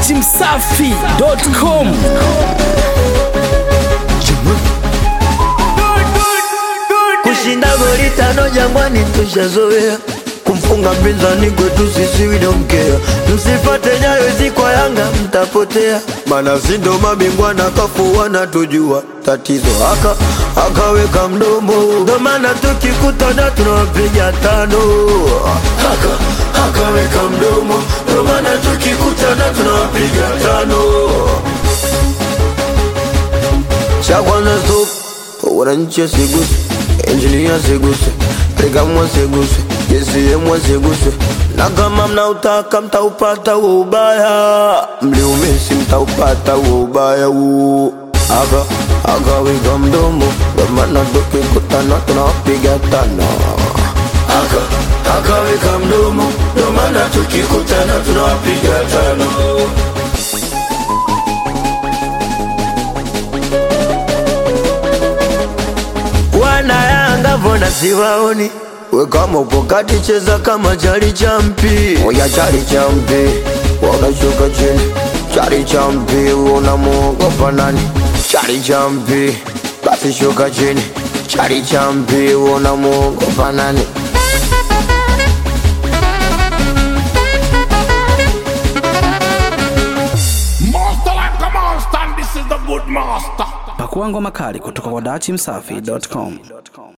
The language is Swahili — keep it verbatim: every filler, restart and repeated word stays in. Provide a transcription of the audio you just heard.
datimsafi dot com. Kushinda goli tano Jangwani tushazoea, kumfunga mpinzani kwetu sisi we don't care. Msifate nyayo hizi kwa Yanga mtapotea, maana si ndo mabingwa na kafu wanatujua. Tatizo haka akaweka mdomo, ndo maana tukikutana tunawapiga tano. Haka akaweka mdomo, ndo maana tukikutana tunawapiga tano. Chakwana stop, wananchi siguse, engineer siguse, Regamwa siguse, Jesiyemwa siguse. Na kama mnautaka mtaupata huo ubaya, mliumesi mtaupata huo ubaya huo. Aga, aga wika mdomo, ndo maana tukikutana tunawapiga tano. Aga, aga wika mdomo, ndo maana tukikutana tunawapiga tano. Wana Yanga mbona siwaoni? We kama upo kati cheza kama chari champi. Oya chari champi, wanashuka chini. Chari champi, unamuogopa nani? Chari champi, basi shuka chini. Chari champi, unamuogopa nani? Master like a monster, and this is the good master. Pakua ngoma kali kutoka kwa datimsafi dot com.